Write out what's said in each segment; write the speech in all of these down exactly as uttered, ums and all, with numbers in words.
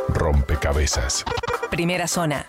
Rompecabezas. Primera zona.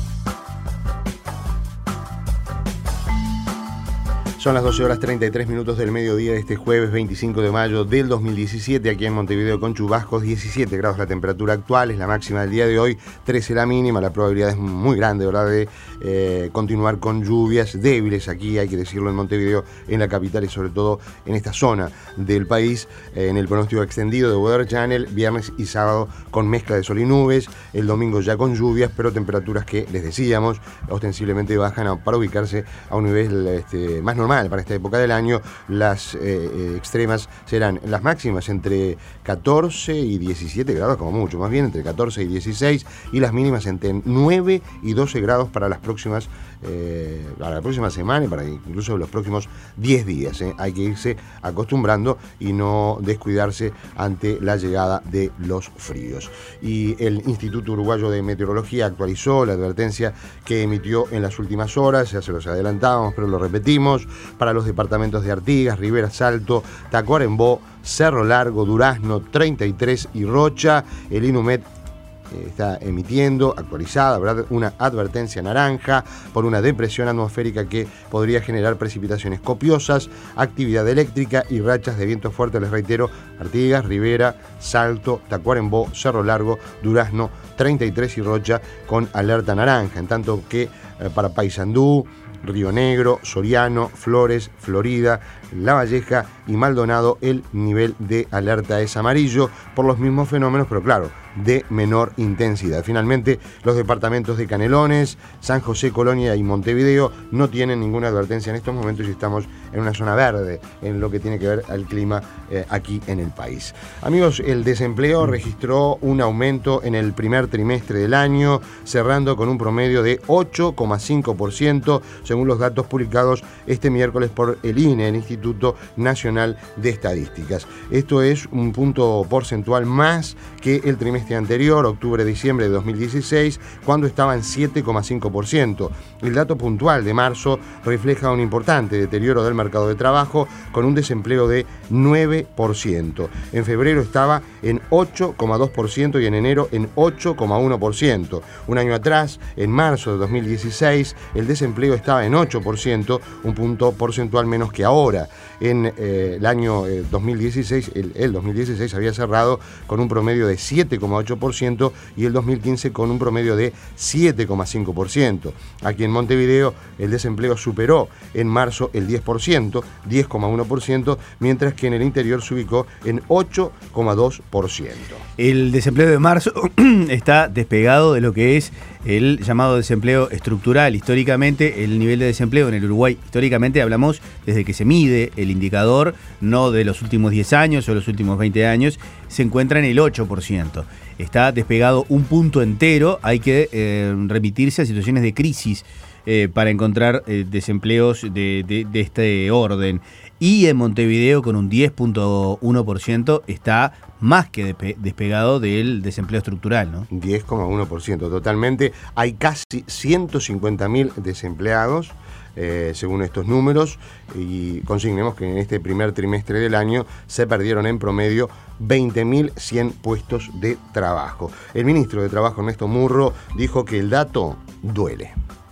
Son las doce horas treinta y tres minutos del mediodía de este jueves veinticinco de mayo del dos mil diecisiete, aquí en Montevideo con chubascos, diecisiete grados la temperatura actual, es la máxima del día de hoy, trece la mínima, la probabilidad es muy grande, ¿verdad?, de eh, continuar con lluvias débiles aquí, hay que decirlo, en Montevideo, en la capital y sobre todo en esta zona del país, eh, en el pronóstico extendido de Weather Channel, viernes y sábado con mezcla de sol y nubes, el domingo ya con lluvias, pero temperaturas que, les decíamos, ostensiblemente bajan a, para ubicarse a un nivel este, más normal para esta época del año. Las eh, extremas serán las máximas entre catorce y diecisiete grados, como mucho, más bien entre catorce y dieciséis, y las mínimas entre nueve y doce grados para las próximas eh, para la próxima semana y para incluso los próximos diez días. Eh. Hay que irse acostumbrando y no descuidarse ante la llegada de los fríos. Y el Instituto Uruguayo de Meteorología actualizó la advertencia que emitió en las últimas horas, ya se los adelantábamos, pero lo repetimos, para los departamentos de Artigas, Rivera, Salto, Tacuarembó, Cerro Largo, Durazno, treinta y tres y Rocha. El INUMED eh, está emitiendo, actualizada, ¿verdad?, una advertencia naranja por una depresión atmosférica que podría generar precipitaciones copiosas, actividad eléctrica y rachas de viento fuerte. Les reitero, Artigas, Rivera, Salto, Tacuarembó, Cerro Largo, Durazno, treinta y tres y Rocha con alerta naranja, en tanto que eh, para Paysandú, Río Negro, Soriano, Flores, Florida, La Valleja y Maldonado el nivel de alerta es amarillo por los mismos fenómenos, pero claro, de menor intensidad. Finalmente, los departamentos de Canelones, San José, Colonia y Montevideo no tienen ninguna advertencia en estos momentos y estamos en una zona verde en lo que tiene que ver al clima eh, aquí en el país. Amigos, el desempleo registró un aumento en el primer trimestre del año, cerrando con un promedio de ocho coma cinco por ciento, según los datos publicados este miércoles por el I N E, el Instituto Nacional de Estadísticas. Esto es un punto porcentual más que el trimestre anterior, octubre-diciembre de dos mil dieciséis, cuando estaba en siete coma cinco por ciento. El dato puntual de marzo refleja un importante deterioro del mercado de trabajo, con un desempleo de nueve por ciento. En febrero estaba en ocho coma dos por ciento y en enero en ocho coma uno por ciento. Un año atrás, en marzo de dos mil dieciséis, el desempleo estaba en ocho por ciento, un punto porcentual menos que ahora. En eh, el año eh, dos mil dieciséis, el, el dos mil dieciséis había cerrado con un promedio de siete coma ocho por ciento y el dos mil quince con un promedio de siete coma cinco por ciento. Aquí en Montevideo el desempleo superó en marzo el diez por ciento, diez coma uno por ciento, mientras que en el interior se ubicó en ocho coma dos por ciento. El desempleo de marzo está despegado de lo que es el llamado desempleo estructural. Históricamente, el nivel de desempleo en el Uruguay, históricamente hablamos desde que se mide el indicador, no de los últimos diez años o los últimos veinte años, se encuentra en el ocho por ciento. Está despegado un punto entero, hay que eh, remitirse a situaciones de crisis eh, para encontrar eh, desempleos de, de, de este orden. Y en Montevideo, con un diez coma uno por ciento, está más que despegado del desempleo estructural, ¿no? diez coma uno por ciento, totalmente. Hay casi ciento cincuenta mil desempleados, eh, según estos números, y consignemos que en este primer trimestre del año se perdieron en promedio veinte mil cien puestos de trabajo. El ministro de Trabajo, Ernesto Murro, dijo que el dato duele.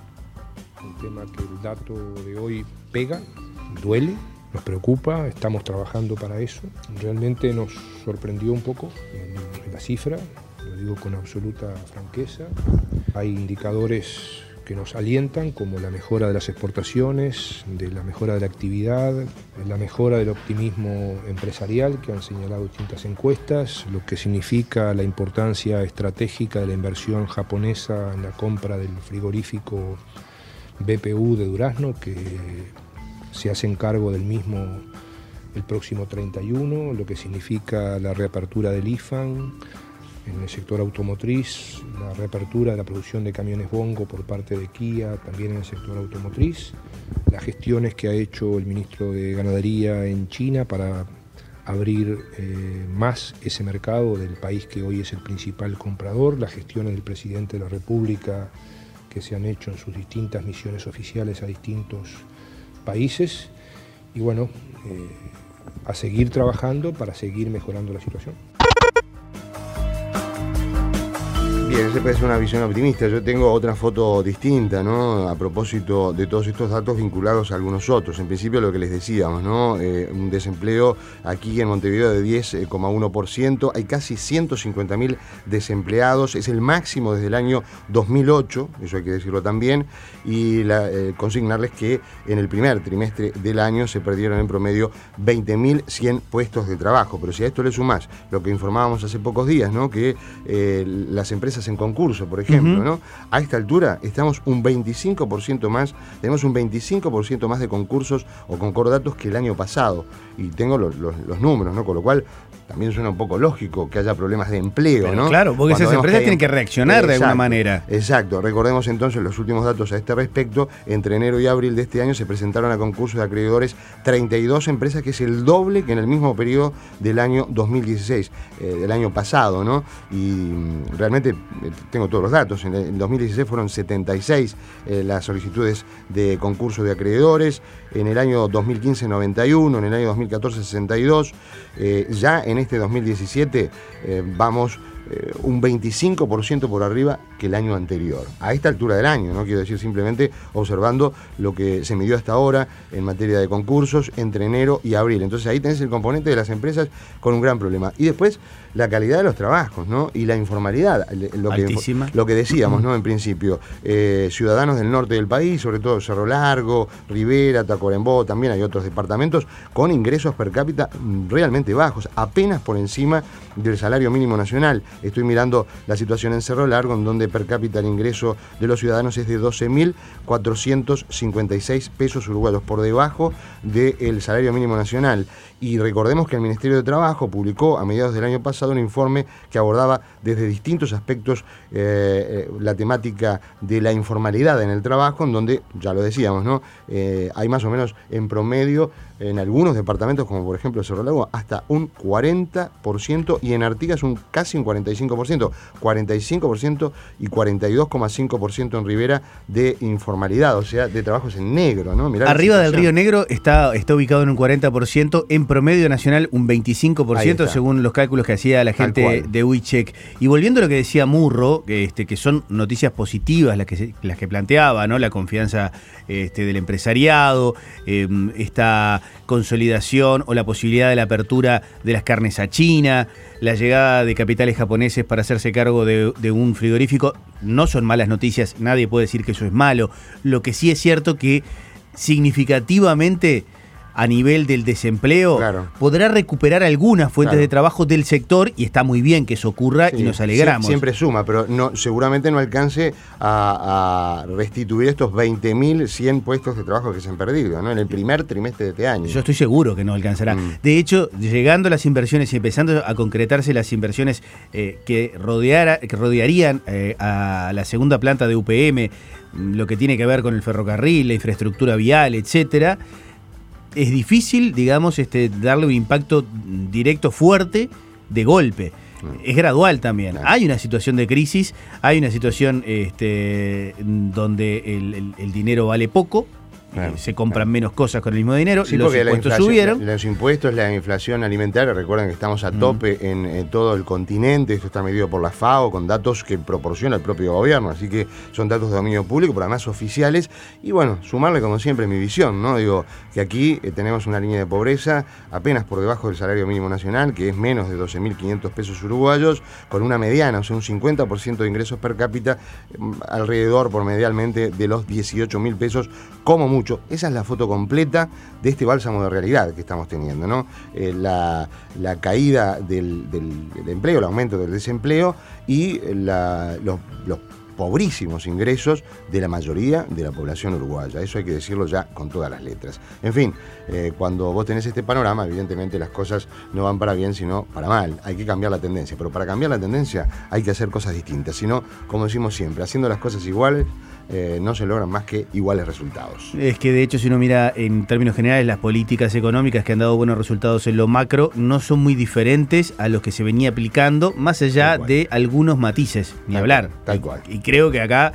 Un tema que el dato de hoy pega, duele, nos preocupa, estamos trabajando para eso. Realmente nos sorprendió un poco en, en la cifra, lo digo con absoluta franqueza. Hay indicadores que nos alientan, como la mejora de las exportaciones, de la mejora de la actividad, la mejora del optimismo empresarial que han señalado distintas encuestas, lo que significa la importancia estratégica de la inversión japonesa en la compra del frigorífico B P U de Durazno, que se hacen cargo del mismo el próximo treinta y uno, lo que significa la reapertura del I F A N en el sector automotriz, la reapertura de la producción de camiones Bongo por parte de Kia, también en el sector automotriz, las gestiones que ha hecho el ministro de Ganadería en China para abrir eh, más ese mercado del país que hoy es el principal comprador, las gestiones del presidente de la República que se han hecho en sus distintas misiones oficiales a distintos países, y bueno, eh, a seguir trabajando para seguir mejorando la situación. Bien, esa puede ser una visión optimista. Yo tengo otra foto distinta, ¿no? A propósito de todos estos datos vinculados a algunos otros. En principio, lo que les decíamos, ¿no? Eh, un desempleo aquí en Montevideo de diez coma uno por ciento. Hay casi ciento cincuenta mil desempleados. Es el máximo desde el año dos mil ocho, eso hay que decirlo también. Y la, eh, consignarles que en el primer trimestre del año se perdieron en promedio veinte mil cien puestos de trabajo. Pero si a esto le sumás lo que informábamos hace pocos días, ¿no? Que eh, las empresas en concurso, por ejemplo, uh-huh. ¿no? A esta altura estamos un veinticinco por ciento más, tenemos un veinticinco por ciento más de concursos o concordatos que el año pasado. Y tengo los, los, los números, ¿no? Con lo cual también suena un poco lógico que haya problemas de empleo, Pero ¿no? Claro, porque Cuando esas empresas que hay... tienen que reaccionar exacto, de alguna manera. Exacto. Recordemos entonces los últimos datos a este respecto. Entre enero y abril de este año se presentaron a concursos de acreedores treinta y dos empresas, que es el doble que en el mismo periodo del año dos mil dieciséis, eh, del año pasado, ¿no? Y realmente tengo todos los datos. En el dos mil dieciséis fueron setenta y seis eh, las solicitudes de concurso de acreedores. En el año dos mil quince, noventa y uno. En el año dos mil catorce, sesenta y dos. Eh, ya en este dos mil diecisiete eh, vamos eh, un veinticinco por ciento por arriba que el año anterior. A esta altura del año, ¿no? Quiero decir, simplemente observando lo que se midió hasta ahora en materia de concursos entre enero y abril. Entonces ahí tenés el componente de las empresas con un gran problema. Y después la calidad de los trabajos, ¿no? Y la informalidad, lo que, lo que decíamos, ¿no? En principio, eh, ciudadanos del norte del país, sobre todo Cerro Largo, Rivera, Tacuarembó, también hay otros departamentos con ingresos per cápita realmente bajos, apenas por encima del salario mínimo nacional. Estoy mirando la situación en Cerro Largo, en donde per cápita el ingreso de los ciudadanos es de doce mil cuatrocientos cincuenta y seis pesos uruguayos, por debajo del salario mínimo nacional. Y recordemos que el Ministerio de Trabajo publicó a mediados del año pasado un informe que abordaba desde distintos aspectos eh, la temática de la informalidad en el trabajo, en donde, ya lo decíamos, ¿no? Eh, hay más o menos en promedio en algunos departamentos, como por ejemplo Cerro Largo, hasta un cuarenta por ciento, y en Artigas un casi un cuarenta y cinco por ciento, cuarenta y cinco por ciento y cuarenta y dos coma cinco por ciento en Rivera de informalidad, o sea, de trabajos en negro, ¿no? Mirá, arriba del Río Negro está, está ubicado en un cuarenta por ciento, en promedio nacional un veinticinco por ciento, según los cálculos que hacía la gente de UICHEC. Y volviendo a lo que decía Murro, que, este, que son noticias positivas las que, se, las que planteaba, ¿no? La confianza este, del empresariado, eh, esta consolidación o la posibilidad de la apertura de las carnes a China, la llegada de capitales japoneses para hacerse cargo de, de un frigorífico, no son malas noticias, nadie puede decir que eso es malo. Lo que sí es cierto que significativamente a nivel del desempleo, claro, podrá recuperar algunas fuentes claro. de trabajo del sector, y está muy bien que eso ocurra, sí, y nos alegramos. Siempre suma, pero no, seguramente no alcance a, a restituir estos veinte mil cien puestos de trabajo que se han perdido, ¿no? En el primer trimestre de este año. Yo estoy seguro que no alcanzará. Mm. De hecho, llegando las inversiones y empezando a concretarse las inversiones eh, que, rodeara, que rodearían eh, a la segunda planta de U P M, lo que tiene que ver con el ferrocarril, la infraestructura vial, etcétera, es difícil, digamos, este, darle un impacto directo fuerte de golpe. Es gradual también. Claro. Hay una situación de crisis, hay una situación este, donde el, el, el dinero vale poco. Claro, se compran claro. menos cosas con el mismo dinero, sí, los impuestos subieron. Los impuestos, la inflación alimentaria, recuerden que estamos a tope mm. en, en todo el continente, esto está medido por la FAO, con datos que proporciona el propio gobierno, así que son datos de dominio público, pero además oficiales, y bueno, sumarle como siempre mi visión, ¿no? Digo, que aquí eh, tenemos una línea de pobreza apenas por debajo del salario mínimo nacional, que es menos de doce mil quinientos pesos uruguayos, con una mediana, o sea, un cincuenta por ciento de ingresos per cápita, eh, alrededor por medialmente de los dieciocho mil pesos, como mucho. Esa es la foto completa de este bálsamo de realidad que estamos teniendo, ¿no? Eh, la, la caída del, del, del empleo, el aumento del desempleo y la, los, los pobrísimos ingresos de la mayoría de la población uruguaya. Eso hay que decirlo ya con todas las letras. En fin, eh, cuando vos tenés este panorama, evidentemente las cosas no van para bien, sino para mal. Hay que cambiar la tendencia, pero para cambiar la tendencia hay que hacer cosas distintas. Si no, como decimos siempre, haciendo las cosas iguales, Eh, no se logran más que iguales resultados. Es que de hecho, si uno mira en términos generales, las políticas económicas que han dado buenos resultados en lo macro no son muy diferentes a los que se venía aplicando, más allá de algunos matices, ni tal hablar. Cual, tal cual. Y, y creo que acá,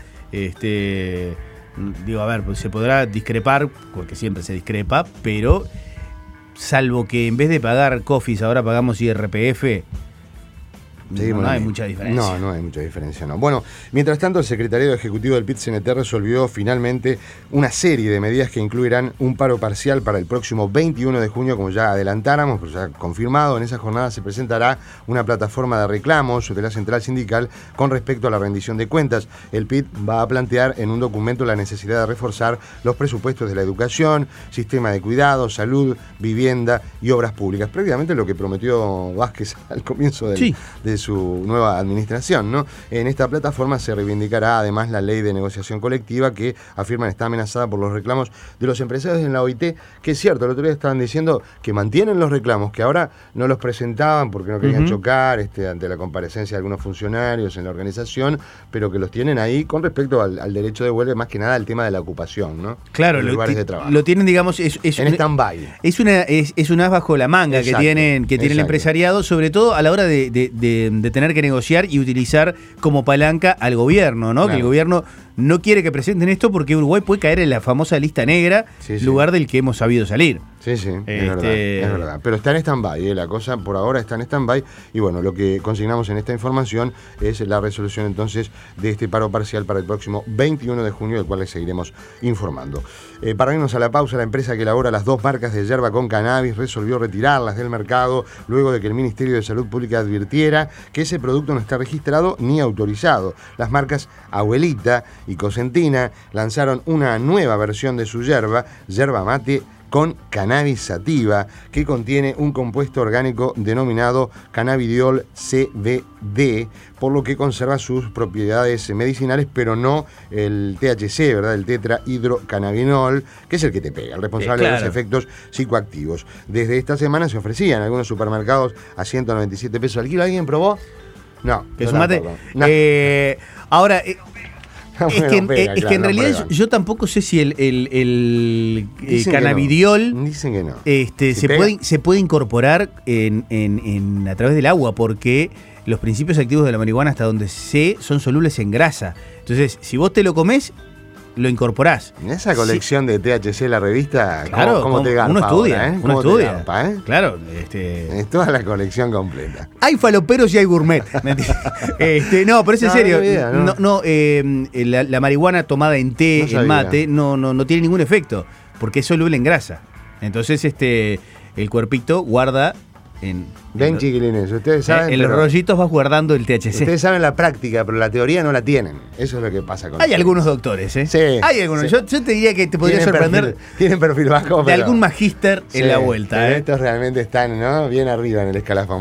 este, digo, a ver, pues se podrá discrepar, porque siempre se discrepa, pero salvo que en vez de pagar COFIS ahora pagamos I R P F, no, no hay mucha diferencia. No, no hay mucha diferencia, no. Bueno, mientras tanto, el secretariado ejecutivo del P I T C N T resolvió finalmente una serie de medidas que incluirán un paro parcial para el próximo veintiuno de junio, como ya adelantáramos, pues ya confirmado. En esa jornada se presentará una plataforma de reclamos de la central sindical con respecto a la rendición de cuentas. El P I T va a plantear en un documento la necesidad de reforzar los presupuestos de la educación, sistema de cuidado, salud, vivienda y obras públicas. Prácticamente lo que prometió Vázquez al comienzo del, sí. de su nueva administración, ¿no? En esta plataforma se reivindicará además la ley de negociación colectiva que afirman está amenazada por los reclamos de los empresarios en la O I T, que es cierto, el otro día estaban diciendo que mantienen los reclamos, que ahora no los presentaban porque no querían uh-huh. chocar este, ante la comparecencia de algunos funcionarios en la organización, pero que los tienen ahí con respecto al, al derecho de huelga, más que nada el tema de la ocupación, ¿no? Claro, los lo, lugares ti, de trabajo. Lo tienen, digamos, es, es en stand-by. Es una es, es un as bajo la manga exacto, que tienen que tiene el empresariado, sobre todo a la hora de, de, de, de tener que negociar y utilizar como palanca al gobierno, ¿no? Claro. Que el gobierno no quiere que presenten esto porque Uruguay puede caer en la famosa lista negra, sí, sí. lugar del que hemos sabido salir. Sí, sí, este... es, verdad, es verdad. Pero está en stand-by, ¿eh? La cosa por ahora está en stand-by. Y bueno, lo que consignamos en esta información es la resolución entonces de este paro parcial para el próximo veintiuno de junio, del cual les seguiremos informando. Eh, para irnos a la pausa, la empresa que elabora las dos marcas de yerba con cannabis resolvió retirarlas del mercado luego de que el Ministerio de Salud Pública advirtiera que ese producto no está registrado ni autorizado. Las marcas Abuelita y Cosentina lanzaron una nueva versión de su yerba, yerba mate con cannabis sativa, que contiene un compuesto orgánico denominado cannabidiol C B D, por lo que conserva sus propiedades medicinales, pero no el T H C, ¿verdad? El tetrahidrocannabinol, que es el que te pega, el responsable eh, claro. de los efectos psicoactivos. Desde esta semana se ofrecía en algunos supermercados a ciento noventa y siete pesos al kilo. ¿Alguien probó? No. ¿Que sumate? No. Eh, ahora... Eh, Es, bueno, que, pega, es claro, que en no realidad yo, yo tampoco sé si el, el, el, el cannabidiol no. Dicen que no. este, se, puede, se puede incorporar en, en, en, a través del agua, porque los principios activos de la marihuana, hasta donde sé, son solubles en grasa. Entonces, si vos te lo comés, lo incorporás. En esa colección sí. de T H C, la revista, claro, ¿cómo, cómo te garpa uno estudia, ahora, ¿eh? Uno estudia. Garpa, ¿eh? Claro. Este... Es toda la colección completa. Hay faloperos y hay gourmet. este, no, pero es en no, serio. No, idea, no. no, no eh, la, la marihuana tomada en té, no en mate, no, no, no tiene ningún efecto, porque es soluble en grasa. Entonces, este, el cuerpito guarda en... Ven, chiquilines, ustedes saben... En los rollitos vas guardando el T H C. Ustedes saben la práctica, pero la teoría no la tienen. Eso es lo que pasa con Hay ustedes. Algunos doctores, ¿eh? Sí. Hay algunos. Sí. Yo, yo te diría que te podría tienen sorprender... Perfil, tienen perfil bajo, de pero... algún magíster sí, en la vuelta, ¿eh? Estos realmente están, ¿no? Bien arriba en el escalafón.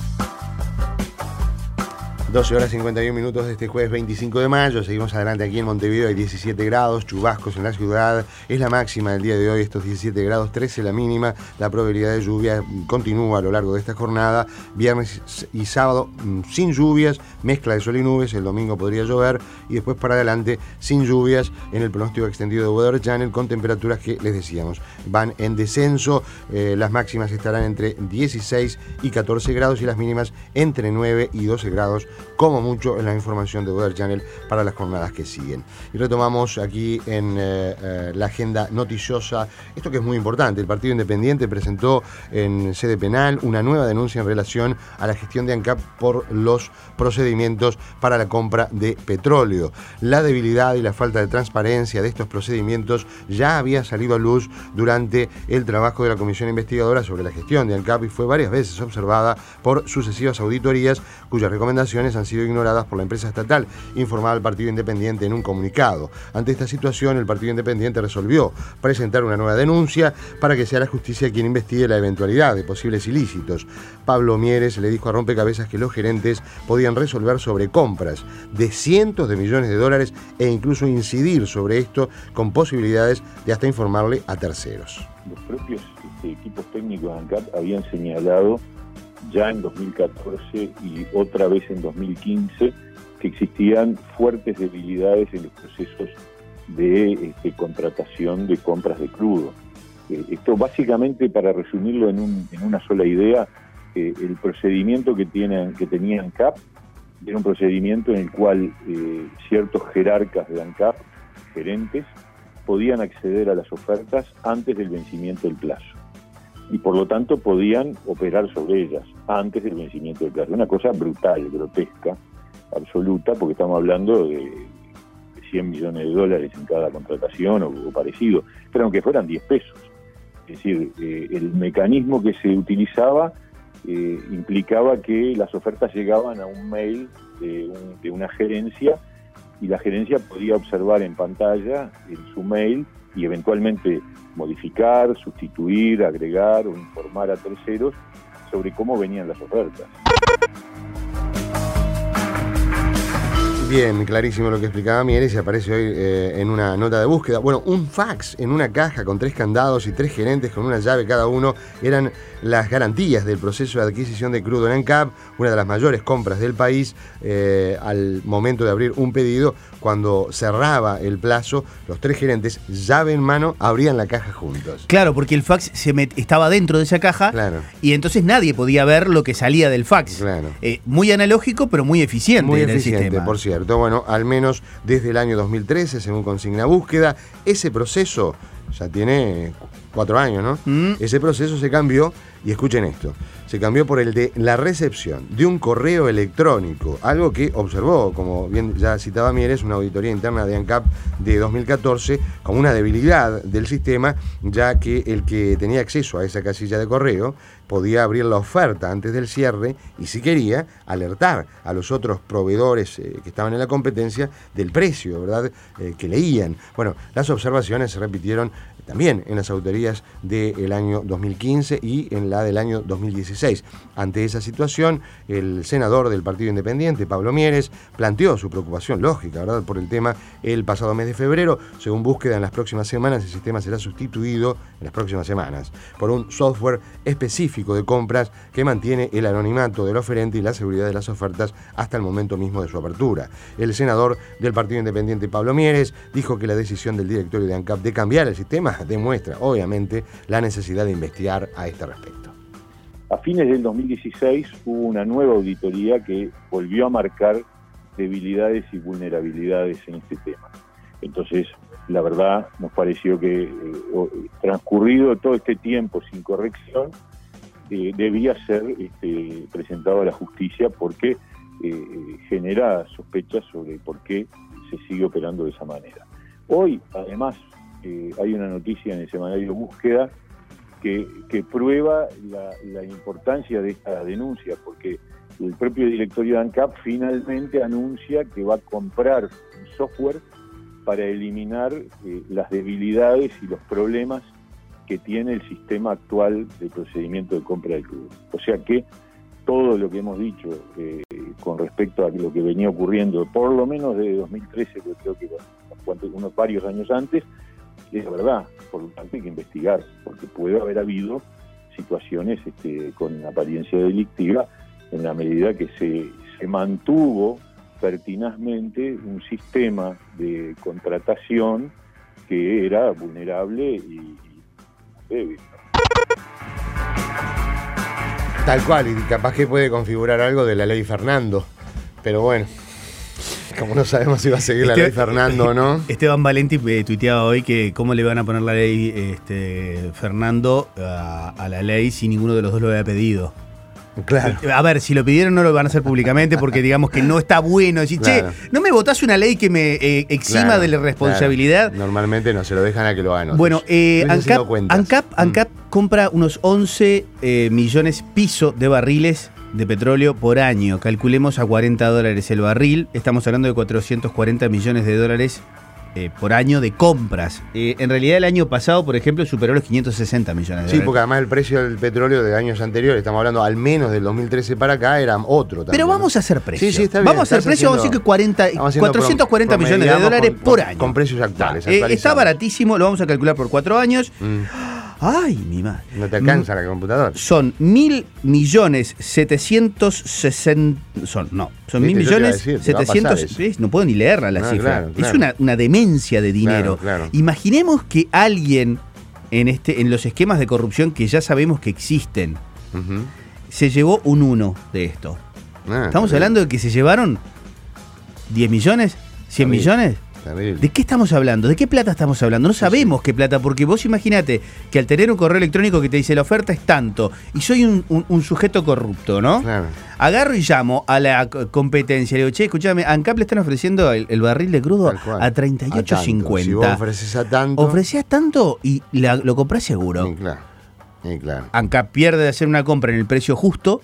doce horas cincuenta y un minutos de este jueves veinticinco de mayo. Seguimos adelante aquí en Montevideo. Hay diecisiete grados, chubascos en la ciudad. Es la máxima del día de hoy, estos diecisiete grados, trece la mínima. La probabilidad de lluvia continúa a lo largo de esta jornada. Viernes y sábado sin lluvias, mezcla de sol y nubes. El domingo podría llover y después para adelante sin lluvias en el pronóstico extendido de Weather Channel, con temperaturas que les decíamos van en descenso. Eh, las máximas estarán entre dieciséis y catorce grados y las mínimas entre nueve y doce grados, como mucho, en la información de Weather Channel para las jornadas que siguen. Y retomamos aquí en eh, eh, la agenda noticiosa esto que es muy importante. El Partido Independiente presentó en sede penal una nueva denuncia en relación a la gestión de ANCAP por los procedimientos para la compra de petróleo. La debilidad y la falta de transparencia de estos procedimientos ya había salido a luz durante el trabajo de la comisión investigadora sobre la gestión de ANCAP y fue varias veces observada por sucesivas auditorías cuyas recomendaciones han sido ignoradas por la empresa estatal, informaba el Partido Independiente en un comunicado. Ante esta situación, el Partido Independiente resolvió presentar una nueva denuncia para que sea la justicia quien investigue la eventualidad de posibles ilícitos. Pablo Mieres le dijo a Rompecabezas que los gerentes podían resolver sobre compras de cientos de millones de dólares e incluso incidir sobre esto con posibilidades de hasta informarle a terceros. Los propios este, equipos técnicos de ANCAP habían señalado ya en dos mil catorce y otra vez en dos mil quince que existían fuertes debilidades en los procesos de este, contratación de compras de crudo. Eh, esto básicamente, para resumirlo en, un, en una sola idea, eh, el procedimiento que, tienen, que tenía ANCAP era un procedimiento en el cual eh, ciertos jerarcas de ANCAP, gerentes, podían acceder a las ofertas antes del vencimiento del plazo y por lo tanto podían operar sobre ellas. antes del vencimiento del plazo. Una cosa brutal, grotesca, absoluta, porque estamos hablando de cien millones de dólares en cada contratación o, o parecido, pero aunque fueran diez pesos. Es decir, eh, el mecanismo que se utilizaba eh, implicaba que las ofertas llegaban a un mail de, un, de una gerencia, y la gerencia podía observar en pantalla en su mail y eventualmente modificar, sustituir, agregar o informar a terceros sobre cómo venían las ofertas. Bien, clarísimo lo que explicaba Mieres, y aparece hoy eh, en una nota de búsqueda. Bueno, un fax en una caja con tres candados y tres gerentes con una llave cada uno eran las garantías del proceso de adquisición de crudo en ANCAP, una de las mayores compras del país. Eh, al momento de abrir un pedido, cuando cerraba el plazo, los tres gerentes, llave en mano, abrían la caja juntos. Claro, porque el fax se met- estaba dentro de esa caja, Claro. y entonces nadie podía ver lo que salía del fax. Claro. Eh, muy analógico, pero muy eficiente Muy era eficiente, el sistema. por cierto. Bueno, al menos desde el año dos mil trece, según consigna búsqueda, ese proceso ya tiene cuatro años, ¿no? Mm. Ese proceso se cambió, y escuchen esto, se cambió por el de la recepción de un correo electrónico, algo que observó, como bien ya citaba Mieres, una auditoría interna de ANCAP de dos mil catorce, como una debilidad del sistema, ya que el que tenía acceso a esa casilla de correo podía abrir la oferta antes del cierre y, si quería, alertar a los otros proveedores eh, que estaban en la competencia del precio, ¿verdad?, eh, que leían. Bueno, las observaciones se repitieron también en las auditorías del año dos mil quince y en la del año dos mil dieciséis. Ante esa situación, el senador del Partido Independiente, Pablo Mieres, planteó su preocupación lógica, ¿verdad?, por el tema el pasado mes de febrero. Según búsqueda, en las próximas semanas el sistema será sustituido, en las próximas semanas, por un software específico de compras que mantiene el anonimato del oferente y la seguridad de las ofertas hasta el momento mismo de su apertura. El senador del Partido Independiente, Pablo Mieres, dijo que la decisión del directorio de ANCAP de cambiar el sistema demuestra, obviamente, la necesidad de investigar a este respecto. A fines del dos mil dieciséis hubo una nueva auditoría que volvió a marcar debilidades y vulnerabilidades en este tema. Entonces, la verdad, nos pareció que eh, transcurrido todo este tiempo sin corrección, eh, debía ser este, presentado a la justicia, porque eh, genera sospechas sobre por qué se sigue operando de esa manera. Hoy, además, eh, hay una noticia en el semanario Búsqueda que, que prueba la, la importancia de esta denuncia, porque el propio directorio de ANCAP finalmente anuncia que va a comprar un software para eliminar eh, las debilidades y los problemas que tiene el sistema actual de procedimiento de compra del crudo. O sea que todo lo que hemos dicho eh, con respecto a lo que venía ocurriendo, por lo menos desde dos mil trece, yo creo que unos, unos varios años antes, es verdad. Por lo tanto hay que investigar, porque puede haber habido situaciones este, con apariencia delictiva, en la medida que se, se mantuvo pertinazmente un sistema de contratación que era vulnerable y, y débil. Tal cual, y capaz que puede configurar algo de la ley Fernando, pero bueno, como no sabemos si va a seguir la Este, ley Fernando o no. Esteban Valenti eh, tuiteaba hoy que cómo le van a poner la ley este, Fernando a, a la ley si ninguno de los dos lo había pedido. Claro. A ver, si lo pidieron no lo van a hacer públicamente, porque digamos que no está bueno decir, Claro. che, ¿no me votás una ley que me eh, exima Claro, de la responsabilidad? claro. Normalmente no se lo dejan a que lo hagan otros. Bueno, eh, Hubiesen sido ANCAP, cuentas. ANCAP, Mm. ANCAP compra unos once eh, millones piso de barriles de petróleo por año. Calculemos a cuarenta dólares el barril. Estamos hablando de cuatrocientos cuarenta millones de dólares eh, por año de compras. Eh, en realidad el año pasado, por ejemplo, superó los quinientos sesenta millones de Sí, dólares. porque además el precio del petróleo de años anteriores, estamos hablando al menos del dos mil trece para acá, era otro también. Pero vamos ¿no? a hacer precio. Sí, sí, está bien. Vamos a hacer Estás precio, vamos a decir haciendo- que cuarenta, estamos haciendo cuatrocientos cuarenta prom- millones de promediamos dólares con- por con- año. Con precios actuales. Eh, está actualizados. baratísimo, lo vamos a calcular por cuatro años. Mm. Ay, mi madre. No te alcanza la computadora. Son mil millones setecientos sesenta. Son, no, son Viste, mil yo te iba a millones decir, te va a pasar setecientos. eso. ¿Ves? No puedo ni leerla la Ah, cifra. claro, Es claro. una, una demencia de dinero. Claro, claro. Imaginemos que alguien en, este, en los esquemas de corrupción que ya sabemos que existen Ujú. se llevó un uno de esto. Ah, Estamos está hablando de que se llevaron diez millones, cien Está bien. millones. Terrible. ¿De qué estamos hablando? ¿De qué plata estamos hablando? No sabemos qué plata, porque vos imaginate que al tener un correo electrónico que te dice la oferta es tanto, y soy un, un, un sujeto corrupto, ¿no? Claro. Agarro y llamo a la competencia, le digo, che, escúchame, a ANCAP le están ofreciendo el, el barril de crudo a treinta y ocho cincuenta. Si vos ofreces a tanto... Ofrecías tanto y la, lo comprás seguro. Sí, claro. Sí, claro. ANCAP pierde de hacer una compra en el precio justo,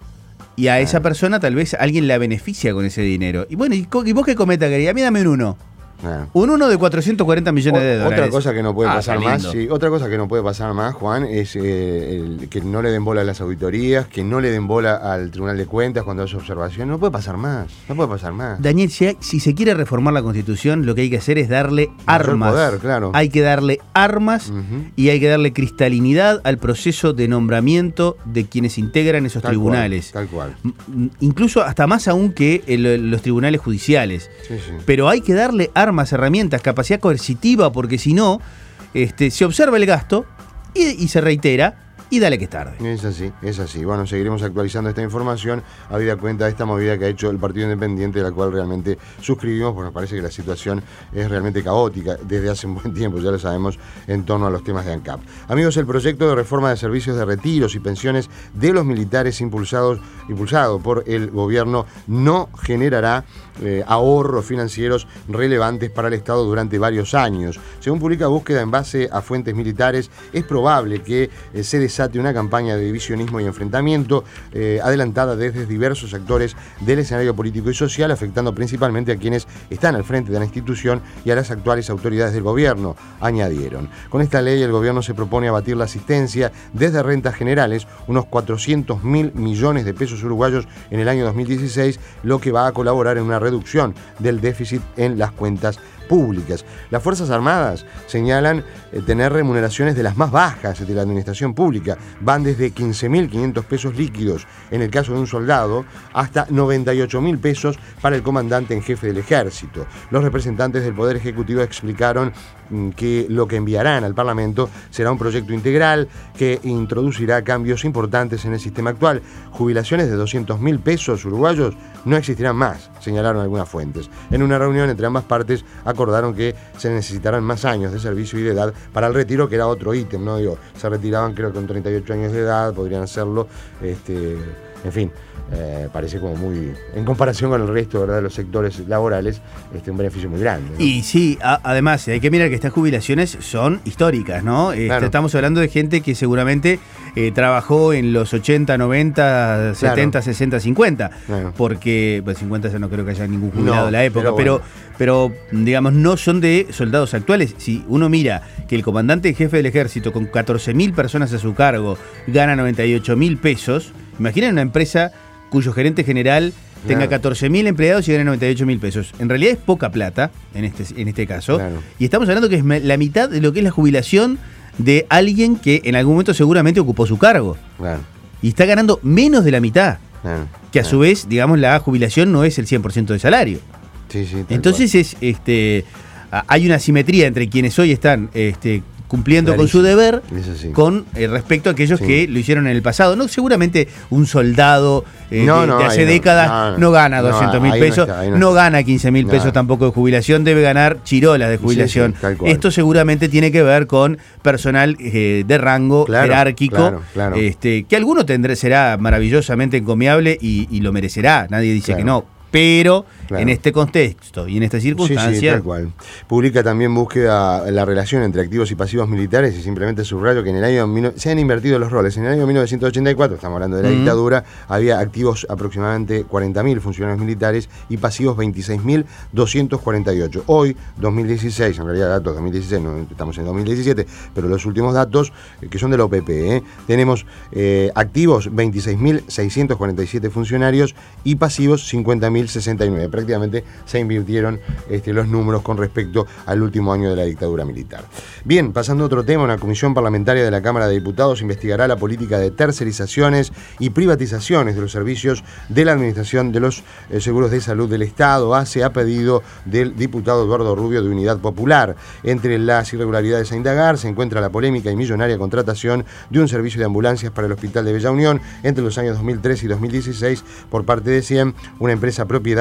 y a claro. esa persona tal vez alguien la beneficia con ese dinero. Y bueno, ¿y, y vos qué cometa quería? A mí dame un uno. Claro. Un uno de cuatrocientos cuarenta millones de dólares. Otra cosa que no puede ah, pasar más, sí, otra cosa que no puede pasar más, Juan, es eh, el, que no le den bola a las auditorías, que no le den bola al Tribunal de Cuentas cuando haya observación. No puede pasar más, no puede pasar más. Daniel, si, si se quiere reformar la Constitución, lo que hay que hacer es darle armas. Poder, claro. Hay que darle armas uh-huh. y hay que darle cristalinidad al proceso de nombramiento de quienes integran esos tal tribunales. Cual, tal cual. Incluso hasta más aún que el, los tribunales judiciales. Sí, sí. Pero hay que darle armas, herramientas, capacidad coercitiva, porque si no, este, se observa el gasto y, y se reitera, y dale que es tarde. Es así, es así. Bueno, seguiremos actualizando esta información habida cuenta de esta movida que ha hecho el Partido Independiente, de la cual realmente suscribimos, porque nos parece que la situación es realmente caótica desde hace un buen tiempo, ya lo sabemos, en torno a los temas de ANCAP. Amigos, el proyecto de reforma de servicios de retiros y pensiones de los militares impulsados, impulsado por el gobierno no generará eh, ahorros financieros relevantes para el Estado durante varios años. Según publica Búsqueda en base a fuentes militares, es probable que eh, se desarrolle una campaña de divisionismo y enfrentamiento eh, adelantada desde diversos actores del escenario político y social, afectando principalmente a quienes están al frente de la institución y a las actuales autoridades del gobierno, añadieron. Con esta ley el gobierno se propone abatir la asistencia desde rentas generales, unos cuatrocientos mil millones de pesos uruguayos en el año dos mil dieciséis, lo que va a colaborar en una reducción del déficit en las cuentas públicas. Las Fuerzas Armadas señalan eh, tener remuneraciones de las más bajas de la administración pública. Van desde quince mil quinientos pesos líquidos en el caso de un soldado hasta noventa y ocho mil pesos para el comandante en jefe del ejército. Los representantes del Poder Ejecutivo explicaron mm, que lo que enviarán al Parlamento será un proyecto integral que introducirá cambios importantes en el sistema actual. Jubilaciones de doscientos mil pesos uruguayos no existirán más, señalaron algunas fuentes. En una reunión entre ambas partes acordaron que se necesitarán más años de servicio y de edad para el retiro, que era otro ítem, ¿no? Digo, se retiraban creo que con treinta y ocho años de edad, podrían hacerlo, este, en fin, eh, parece como muy, en comparación con el resto, ¿verdad?, de los sectores laborales, este, un beneficio muy grande, ¿no? Y sí, a, además hay que mirar que estas jubilaciones son históricas, ¿no? Este, claro. Estamos hablando de gente que seguramente eh, trabajó en los ochenta, noventa, setenta, claro. sesenta, cincuenta, claro. Porque, pues cincuenta ya no creo que haya ningún jubilado no, en la época, pero, bueno. pero, pero digamos, no son de soldados actuales. Si uno mira que el comandante en jefe del ejército con catorce mil personas a su cargo gana noventa y ocho mil pesos, imaginen una empresa cuyo gerente general tenga claro. catorce mil empleados y gane noventa y ocho mil pesos. En realidad es poca plata, en este, en este caso. Claro. Y estamos hablando que es la mitad de lo que es la jubilación de alguien que en algún momento seguramente ocupó su cargo. Claro. Y está ganando menos de la mitad. Claro. Que a claro. su vez, digamos, la jubilación no es el cien por ciento de salario. Sí, sí, Entonces cual. es este hay una asimetría entre quienes hoy están este, cumpliendo Clarísimo. con su deber con eh, respecto a aquellos sí. que lo hicieron en el pasado. No, seguramente un soldado eh, no, de, no, de hace décadas no, no, no gana doscientos mil no, pesos, no, está, no, no gana quince mil pesos no. tampoco de jubilación, debe ganar chirolas de jubilación. Sí, sí, Esto seguramente tiene que ver con personal eh, de rango claro, jerárquico, claro, claro. Este, que alguno tendrá, será maravillosamente encomiable y, y lo merecerá, nadie dice claro. que no. Pero claro. en este contexto y en estas circunstancias... Sí, sí, tal cual. Publica también Búsqueda la relación entre activos y pasivos militares y simplemente subrayo que en el año... Se han invertido los roles. En el año mil novecientos ochenta y cuatro, estamos hablando de la uh-huh. dictadura, había activos aproximadamente cuarenta mil funcionarios militares y pasivos veintiséis mil doscientos cuarenta y ocho. Hoy, dos mil dieciséis, en realidad datos dos mil dieciséis, no estamos en dos mil diecisiete, pero los últimos datos, eh, que son de la O P P, ¿eh? tenemos eh, activos veintiséis mil seiscientos cuarenta y siete funcionarios y pasivos cincuenta mil sesenta y nueve. Prácticamente se invirtieron este, los números con respecto al último año de la dictadura militar. Bien, pasando a otro tema, una comisión parlamentaria de la Cámara de Diputados investigará la política de tercerizaciones y privatizaciones de los servicios de la Administración de los eh, Seguros de Salud del Estado, hace a pedido del diputado Eduardo Rubio de Unidad Popular. Entre las irregularidades a indagar se encuentra la polémica y millonaria contratación de un servicio de ambulancias para el Hospital de Bella Unión entre los años dos mil tres y dos mil dieciséis por parte de C I E M, una empresa propiedad de tres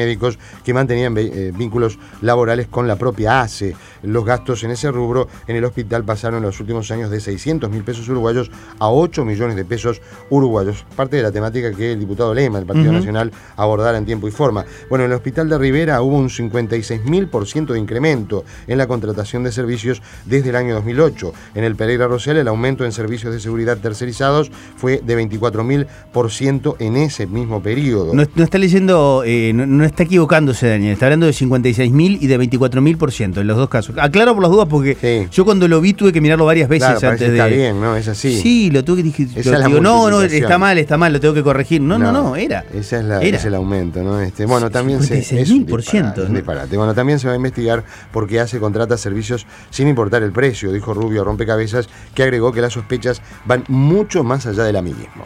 médicos que mantenían eh, vínculos laborales con la propia A C E. Los gastos en ese rubro en el hospital pasaron en los últimos años de seiscientos mil pesos uruguayos a ocho millones de pesos uruguayos. Parte de la temática que el diputado Lema, del Partido uh-huh. Nacional, abordara en tiempo y forma. Bueno, en el hospital de Rivera hubo un cincuenta y seis mil por ciento de incremento en la contratación de servicios desde el año dos mil ocho. En el Pereira Rosell el aumento en servicios de seguridad tercerizados fue de veinticuatro mil por ciento en ese mismo periodo. No, no está leyendo, eh, no, no está equivocándose, Daniel. Está hablando de cincuenta y seis mil y de veinticuatro mil por ciento en los dos casos. Aclaro por las dudas porque sí. yo cuando lo vi tuve que mirarlo varias veces claro, antes de... Está bien, ¿no? Es así. Sí, lo tuve que dije, lo, digo, no, no, está mal, está mal, lo tengo que corregir. No, no, no, no era. Esa es la, era. Es el aumento, ¿no? Este, bueno, también se... cincuenta y seis mil por ciento. Es un disparate. Bueno, también se va a investigar por qué A C E contrata servicios sin importar el precio, dijo Rubio Rompecabezas, que agregó que las sospechas van mucho más allá del amiguismo.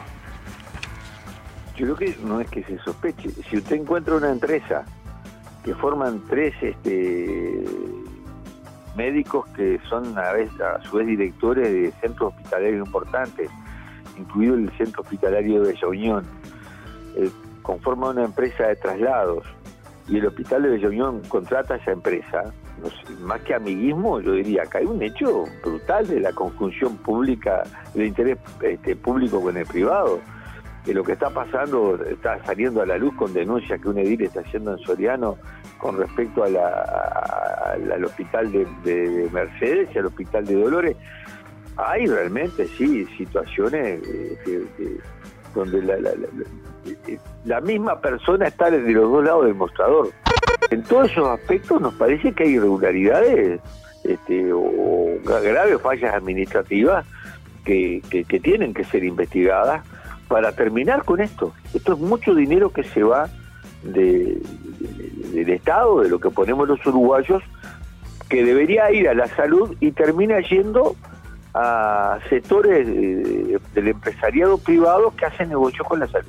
Yo creo que no es que se sospeche. Si usted encuentra una empresa que forman tres este, médicos que son a, vez, a su vez directores de centros hospitalarios importantes, incluido el centro hospitalario de Bella Unión, eh, conforma una empresa de traslados y el hospital de Bella Unión contrata a esa empresa, no sé, más que amiguismo, yo diría que hay un hecho brutal de la conjunción pública, del interés este, público con el privado. Que lo que está pasando, está saliendo a la luz con denuncias que un edil está haciendo en Soriano con respecto a la, a, a, al hospital de, de Mercedes y al hospital de Dolores. Hay realmente, sí, situaciones eh, que, que, donde la, la, la, la misma persona está desde los dos lados del mostrador. En todos esos aspectos nos parece que hay irregularidades este, o graves fallas administrativas que, que, que tienen que ser investigadas para terminar con esto. Esto es mucho dinero que se va de, de, del Estado, de lo que ponemos los uruguayos, que debería ir a la salud y termina yendo a sectores de, del empresariado privado que hacen negocios con la salud.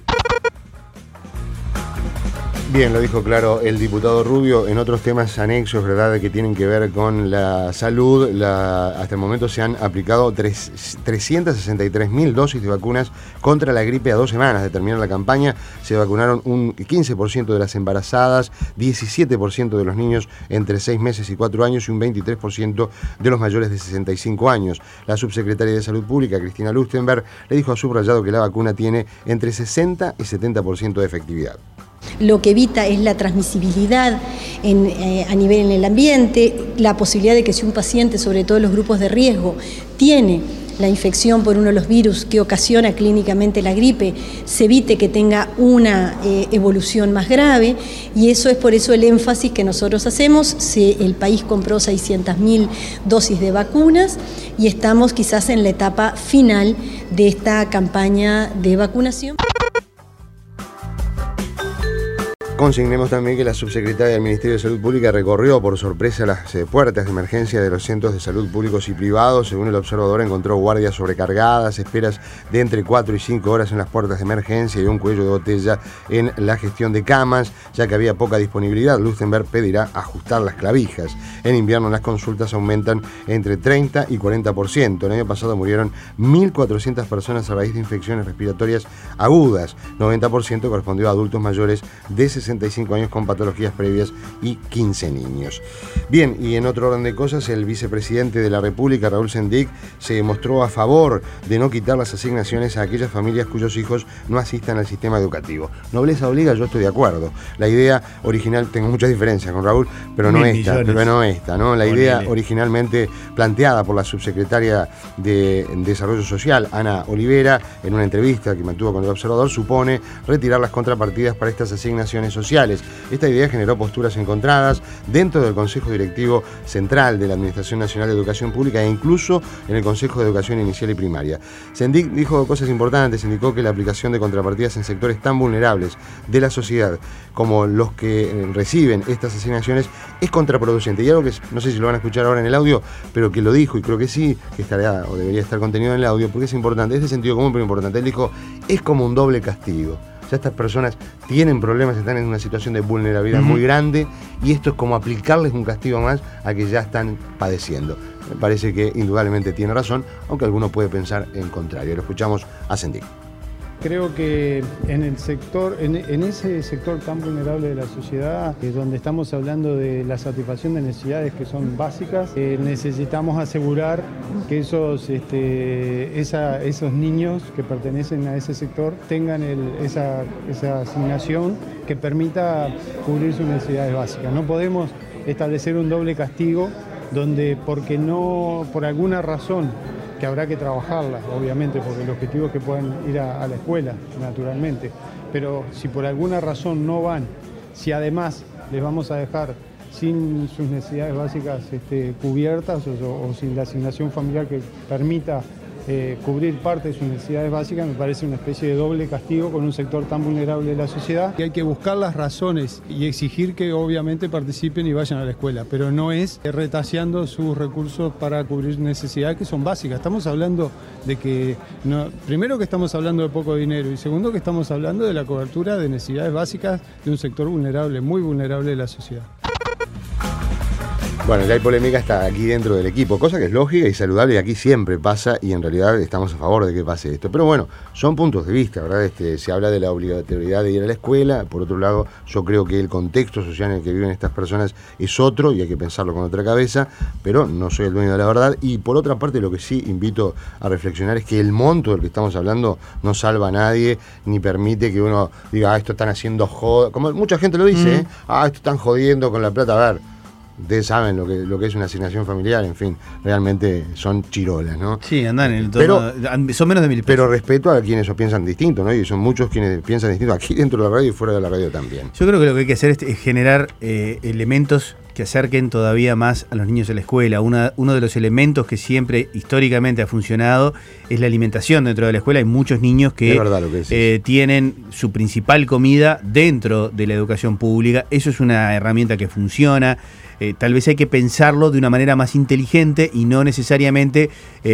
Bien, lo dijo claro el diputado Rubio. En otros temas anexos, ¿verdad?, que tienen que ver con la salud, la, hasta el momento se han aplicado tres, trescientas sesenta y tres mil dosis de vacunas contra la gripe a dos semanas de terminar la campaña. Se vacunaron un quince por ciento de las embarazadas, diecisiete por ciento de los niños entre seis meses y cuatro años y un veintitrés por ciento de los mayores de sesenta y cinco años. La subsecretaria de Salud Pública, Cristina Lustenberg, le dijo a Subrayado que la vacuna tiene entre sesenta y setenta por ciento de efectividad. Lo que evita es la transmisibilidad en, eh, a nivel en el ambiente, la posibilidad de que si un paciente, sobre todo los grupos de riesgo, tiene la infección por uno de los virus que ocasiona clínicamente la gripe, se evite que tenga una eh, evolución más grave, y eso es por eso el énfasis que nosotros hacemos. Se, el país compró seiscientas mil dosis de vacunas y estamos quizás en la etapa final de esta campaña de vacunación. Consignemos también que la subsecretaria del Ministerio de Salud Pública recorrió por sorpresa las eh, puertas de emergencia de los centros de salud públicos y privados. Según el observador, encontró guardias sobrecargadas, esperas de entre cuatro y cinco horas en las puertas de emergencia y un cuello de botella en la gestión de camas, ya que había poca disponibilidad. Lustenberg pedirá ajustar las clavijas. En invierno las consultas aumentan entre treinta y cuarenta por ciento. El año pasado murieron mil cuatrocientas personas a raíz de infecciones respiratorias agudas. noventa por ciento correspondió a adultos mayores de sesenta y cinco años con patologías previas y quince niños. Bien, y en otro orden de cosas, el vicepresidente de la República, Raúl Sendic, se mostró a favor de no quitar las asignaciones a aquellas familias cuyos hijos no asistan al sistema educativo. Nobleza obliga, yo estoy de acuerdo. La idea original, tengo muchas diferencias con Raúl, pero no Mil esta, millones. pero no esta, ¿no? La Ponele. idea originalmente planteada por la subsecretaria de Desarrollo Social, Ana Olivera, en una entrevista que mantuvo con el observador, supone retirar las contrapartidas para estas asignaciones sociales. Esta idea generó posturas encontradas dentro del Consejo Directivo Central de la Administración Nacional de Educación Pública e incluso en el Consejo de Educación Inicial y Primaria. Sendic dijo cosas importantes, indicó que la aplicación de contrapartidas en sectores tan vulnerables de la sociedad como los que reciben estas asignaciones es contraproducente. Y algo que no sé si lo van a escuchar ahora en el audio, pero que lo dijo y creo que sí, que estará o debería estar contenido en el audio, porque es importante, es de sentido común pero importante. Él dijo, es como un doble castigo. Ya estas personas tienen problemas, están en una situación de vulnerabilidad uh-huh. muy grande, y esto es como aplicarles un castigo más a que ya están padeciendo. Me parece que indudablemente tiene razón, aunque alguno puede pensar en contrario. Lo escuchamos a Sendic. Creo que en el sector, en, en ese sector tan vulnerable de la sociedad, eh, donde estamos hablando de la satisfacción de necesidades que son básicas, eh, necesitamos asegurar que esos, este, esa, esos niños que pertenecen a ese sector tengan el, esa, esa asignación que permita cubrir sus necesidades básicas. No podemos establecer un doble castigo donde, porque no, por alguna razón, que habrá que trabajarla, obviamente, porque el objetivo es que puedan ir a, a la escuela, naturalmente, pero si por alguna razón no van, si además les vamos a dejar sin sus necesidades básicas este, cubiertas o, o sin la asignación familiar que permita eh, cubrir parte de sus necesidades básicas, me parece una especie de doble castigo con un sector tan vulnerable de la sociedad. Y hay que buscar las razones y exigir que obviamente participen y vayan a la escuela, pero no es retaseando sus recursos para cubrir necesidades que son básicas. Estamos hablando de que, no, primero que estamos hablando de poco dinero y segundo que estamos hablando de la cobertura de necesidades básicas de un sector vulnerable, muy vulnerable de la sociedad. Bueno, ya hay polémica hasta aquí dentro del equipo, cosa que es lógica y saludable y aquí siempre pasa y en realidad estamos a favor de que pase esto. Pero bueno, son puntos de vista, ¿verdad? Este, se habla de la obligatoriedad de ir a la escuela, por otro lado yo creo que el contexto social en el que viven estas personas es otro y hay que pensarlo con otra cabeza, pero no soy el dueño de la verdad. Y por otra parte lo que sí invito a reflexionar es que el monto del que estamos hablando no salva a nadie ni permite que uno diga, ah, esto están haciendo joda, como mucha gente lo dice, mm. ¿eh? Ah, esto están jodiendo con la plata, a ver. Ustedes saben lo que, lo que es una asignación familiar, en fin, realmente son chirolas, ¿no? Sí, andan en el tono, pero, son menos de mil pesos. Pero respeto a quienes piensan distinto, ¿no? Y son muchos quienes piensan distinto aquí dentro de la radio y fuera de la radio también. Yo creo que lo que hay que hacer es, es generar eh, elementos que acerquen todavía más a los niños a la escuela. Una, uno de los elementos que siempre históricamente ha funcionado es la alimentación dentro de la escuela. Hay muchos niños que, es verdad lo que eh, tienen su principal comida dentro de la educación pública. Eso es una herramienta que funciona. Eh, tal vez hay que pensarlo de una manera más inteligente y no necesariamente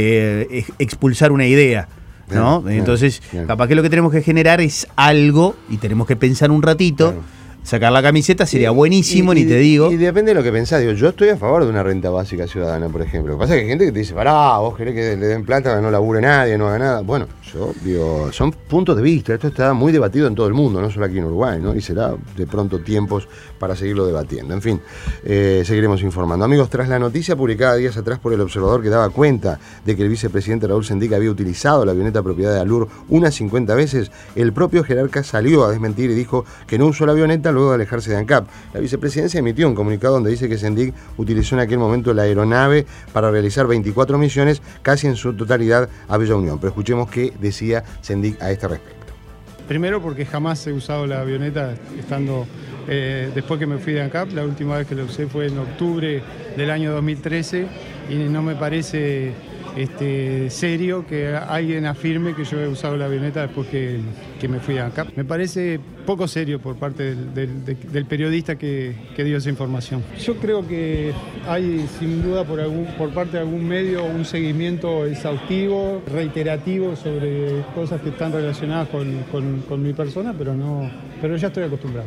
eh, expulsar una idea, ¿no? Bien, Entonces, bien. capaz que lo que tenemos que generar es algo y tenemos que pensar un ratito. Claro. Sacar la camiseta sería buenísimo, y, y, ni te digo. Y depende de lo que pensás. Digo, yo estoy a favor de una renta básica ciudadana, por ejemplo. Lo que pasa es que hay gente que te dice, pará, vos querés que le den plata, que no labure nadie, no haga nada. Bueno, yo digo, son puntos de vista. Esto está muy debatido en todo el mundo, no solo aquí en Uruguay, ¿no? Y será de pronto tiempos para seguirlo debatiendo. En fin, eh, seguiremos informando. Amigos, tras la noticia publicada días atrás por El Observador que daba cuenta de que el vicepresidente Raúl Sendic había utilizado la avioneta propiedad de Alur unas cincuenta veces, el propio jerarca salió a desmentir y dijo que no usó la avioneta luego de alejarse de ANCAP. La vicepresidencia emitió un comunicado donde dice que Sendic utilizó en aquel momento la aeronave para realizar veinticuatro misiones, casi en su totalidad a Bella Unión. Pero escuchemos qué decía Sendic a este respecto. Primero porque jamás he usado la avioneta estando, eh, después que me fui de ANCAP, la última vez que la usé fue en octubre del año dos mil trece y no me parece Este, serio que alguien afirme que yo he usado la avioneta después que, que me fui a ANCAP. Me parece poco serio por parte del, del, del periodista que, que dio esa información. Yo creo que hay sin duda por, algún, por parte de algún medio un seguimiento exhaustivo, reiterativo sobre cosas que están relacionadas con, con, con mi persona, pero, no, pero ya estoy acostumbrado.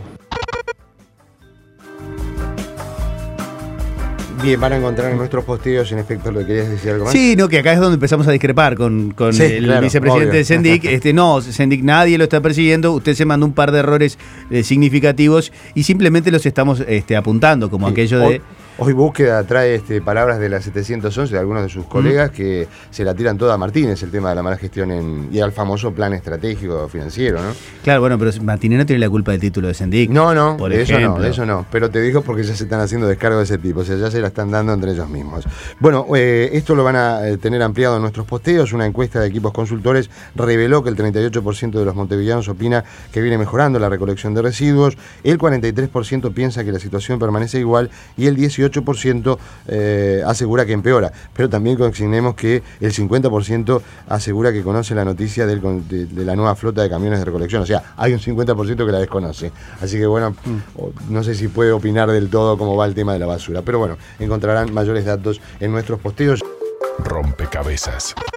Bien, van a encontrar en nuestros posteos, en efecto, lo que querías decir algo más. Sí, no, que acá es donde empezamos a discrepar con, con sí, el claro, vicepresidente obvio. de Sendic. Este, no, Sendic nadie lo está persiguiendo, usted se mandó un par de errores eh, significativos y simplemente los estamos este, apuntando, como sí, aquello de... Hoy, hoy Búsqueda trae este, palabras de la setecientos once de algunos de sus colegas mm. que se la tiran toda a Martínez, el tema de la mala gestión en, y al famoso plan estratégico financiero, ¿no? Claro, bueno, pero Martínez no tiene la culpa del título de Sendic. No, no, por de ejemplo. eso no, de eso no. Pero te digo porque ya se están haciendo descargos de ese tipo, o sea, ya se la están dando entre ellos mismos. Bueno, eh, esto lo van a eh, tener ampliado en nuestros posteos. Una encuesta de equipos consultores reveló que el treinta y ocho por ciento de los montevideanos opina que viene mejorando la recolección de residuos, el cuarenta y tres por ciento piensa que la situación permanece igual y el dieciocho por ciento eh, asegura que empeora. Pero también consignemos que el cincuenta por ciento asegura que conoce la noticia del, de, de la nueva flota de camiones de recolección. O sea, hay un cincuenta por ciento que la desconoce. Así que bueno, mm. no sé si puede opinar del todo cómo va el tema de la basura. Pero bueno, encontrarán mayores datos en nuestros posteos. Rompecabezas.